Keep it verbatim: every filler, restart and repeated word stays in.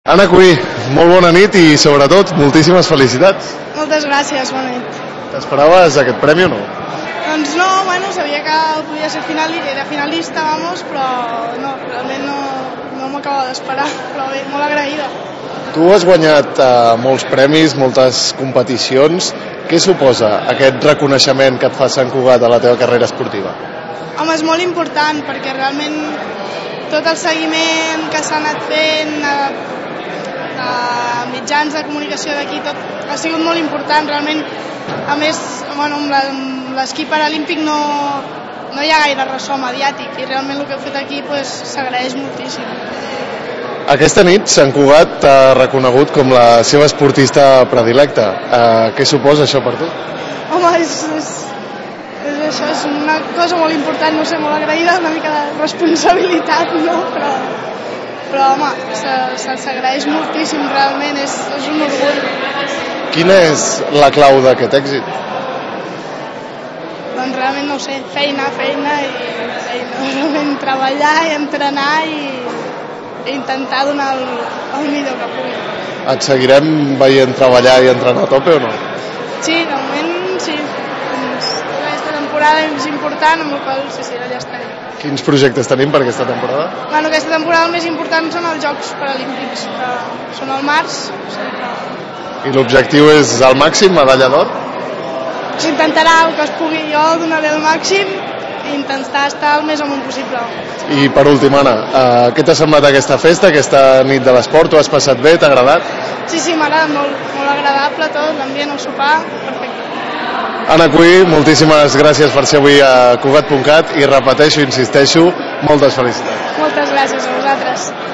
Anna Cuí, molt bona nit i sobretot moltíssimes felicitats. Moltes gràcies, bona nit. T'esperaves aquest premi o no? Doncs no, bueno, sabia que podia ser final, era finalista, vamos, però no, realment no, no m'acaba d'esperar, però bé, molt agraïda. Tu has guanyat eh, molts premis, moltes competicions. Què suposa aquest reconeixement que et fa Sant Cugat a la teva carrera esportiva? Home, és molt important perquè realment tot el seguiment que s'ha anat fent a, a mitjans de comunicació d'aquí, tot ha sigut molt important, realment. A més, bueno, amb l'esquí paralímpic no, no hi ha gaire ressò mediàtic i realment el que he fet aquí pues, s'agraeix moltíssim. Aquesta nit Sant Cugat t'ha reconegut com la seva esportista predilecta. Eh, què suposa això per tu? Home, és, és, és, això és una cosa molt important, no sé, molt agraïda, una mica de responsabilitat, no? Però, però home, s'agraeix moltíssim, realment, és, és un orgull. Quina és la clau d'aquest èxit? Doncs realment no ho sé, feina, feina i feina, realment treballar i entrenar i, i intentar donar el, el millor que pugui. Et seguirem veient treballar i entrenar a tope o no? Sí, de moment sí. Doncs, aquesta temporada és important, amb la qual sí, sí, allà estaré. Quins projectes tenim per aquesta temporada? Bueno, aquesta temporada el més important són els Jocs Paralímpics, que són al març. O sigui que... I l'objectiu és al màxim, medalla d'or? S'intentarà el que es pugui, jo donaré el màxim i intentar estar el més amunt possible. I per últim, Anna, eh, què t'ha semblat aquesta festa, aquesta nit de l'esport? T'ho has passat bé? T'ha agradat? Sí, sí, m'ha agradat molt, molt agradable tot, l'ambient, el sopar, perfecte. Anna Cuí, moltíssimes gràcies per ser avui a Cugat punt cat i repeteixo, insisteixo, moltes felicitats. Moltes gràcies a vosaltres.